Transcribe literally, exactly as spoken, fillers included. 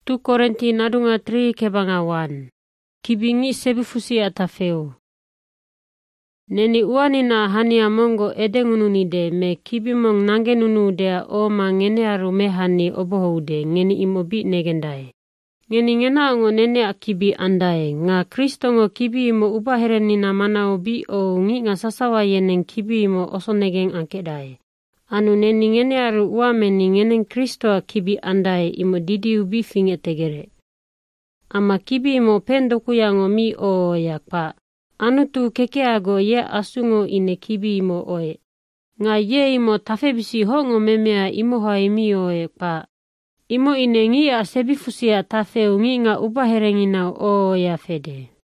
Tu Korinti nadunga tri kebangawan. Kibingi sebifusi atafeu. Neni uanina hania mongo edengununide me kibimong nangenunudea o ma ngene aru mehani obohoude ngeni imobi negendai. Ngeni ngena ngo nene akibi andai nga Kristo ngo kibi imo ubaherenina mana obi o ngi nga sasawa yeneng kibi imo osonegeng angkedai. Anu neni ngene aru uameni ngeneng Kristo kibi andai imo didi ubi fingetegere. Ama kibi imo pendoku yango mi o yakpa. Anu tu keke ago ye asungo ine kibi imo oe. Nga ye imo tafebisi hongo memea imo hai mi oe pa. Imo ine ngi a sebifusia tafeu ngi nga ubaherengina o ya fede.